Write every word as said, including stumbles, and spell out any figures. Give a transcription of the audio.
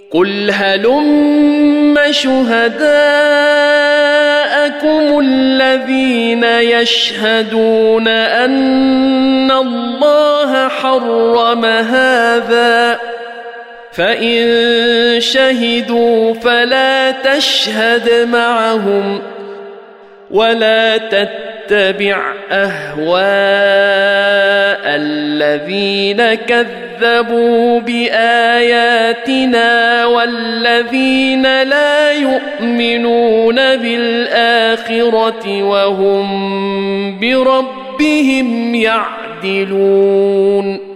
قل هلم شهداءكم الذين يشهدون أن الله حرم هذا فإن شهدوا فلا تشهد معهم ولا تتبع أهواء الذين كذبوا بآياتنا والذين لا يؤمنون بالآخرة وهم بربهم يعدلون